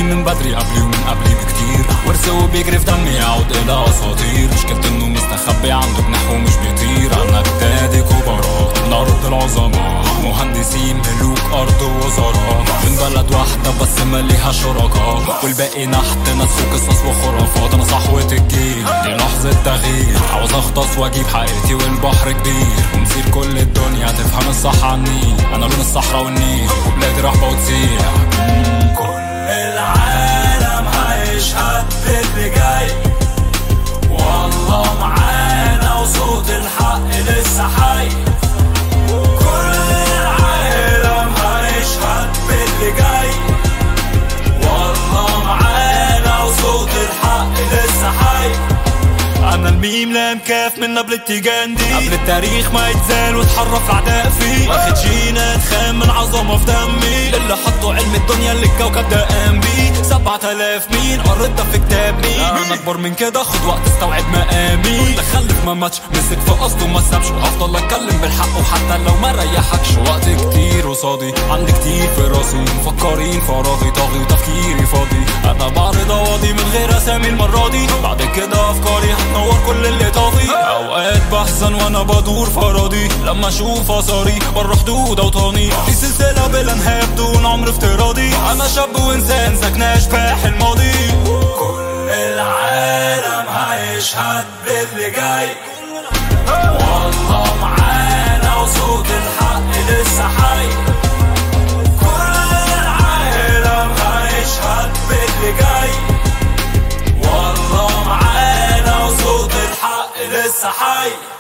من بدري قبلي ومن قبلي بكتير، ورثي وبيجري في دمي يعود الى اساطير. مشكلتي انه مستخبي عنده جناح ومش بيطير. انا اجدادي كبراء من ارض العظماء، مهندسين ملوك ارض وزراء، من بلد واحده بس مليها شركاء، والباقي نحت ناس وقصص وخرافات. انا صحوة الجيل دي لحظة تغيير، عاوز اغطس واجيب حقيقتي والبحر كبير، ونسير كل الدنيا تفهم الصح عني. انا لون الصحراء والنيل وبلادي رحبة وتسيح. كل العالم هيشهد باللي جاي، والله معانا وصوت الحق لسه حي. كل العالم هيشهد باللي جاي، والله معانا وصوت الحق لسه حي. انا الميم لام كاف من قبل التيجان دي، قبل التاريخ ما يتزال وتحرف اعداء فيه. واخد جينات خام من عظمه في دمي، اللي حطوا علم الدنيا اللي الكوكب ده قام بيه. 7000 مين قريت ده في كتاب مين؟ انا اكبر من كده خد وقت استوعب مقامي. واللي خلف ما ماتش مسك في قصده وما سابش، وهفضل اتكلم بالحق وحتى لو ما ريحكش. وقت كتير قصادي عندي كتير في راسي، مفكرين فراغي طاغي وتفكيري فاضي. انا بعرض اواضي من غير اسامي المره دي، بعد كده افكاري هتنور كل اللي طافي. اوقات بحزن وانا بدور فراضي، لما اشوف اثاري بره حدود اوطاني. دي سلسله بلا نهايه بدون عمر افتراضي، انا شاب وانسان ساكن اشباح الماضي. كل العالم هيشهد باللي جاي، والله معانا وصوت الحق لسه حي. كل العالم هيشهد باللي جاي، والله معانا وصوت الحق لسه حي.